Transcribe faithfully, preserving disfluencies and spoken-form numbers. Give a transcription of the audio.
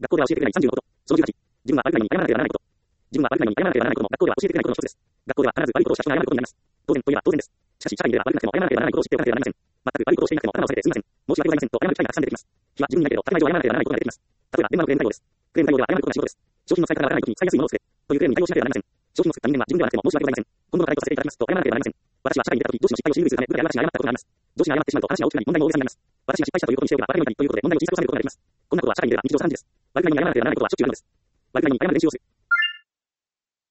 学校では教えてくれないさんじゅうのこと。そのじゅうはち、自分は悪いのに謝らなければならないこと。自分は悪いのに謝らなければならないことも学校では教えてくれないことの一つです。学校では必ず悪いことをした人が謝ることになります。当然といえば当然です。しかし、社会に出れば悪くなくても謝らなければならないことを知っておかなければなりません。全く悪いことをしていなくても頭を下げてすみません。申し訳ございませんと謝る機会がたくさん出てきます。非は自分にないけど、当たり前上謝らなければならないことが出てきます。例えば、電話のクレーム対応です。クレーム対応では謝ることが仕事です。商品の使い方がわからないときに使いやすいものを作れ。というクレームに対応しなければなりません。商品を作った人間は自分ではなくても申し訳ございません。今度の回答させていただきますと謝らなければなりません。私は社会に出たとき、上司の失敗を知り得るため、部下で謝らなかったことがあります。上司が謝ってしまうと話が大きくなり問題も大げさになります。私が失敗したということにしておけばバカげのたりということで問題を小さく収めることができます。こんなことは社会に出れば日常茶飯事です。悪いのに謝らなければならないことはしょっちゅうあるのです。悪いのに謝る練習をする。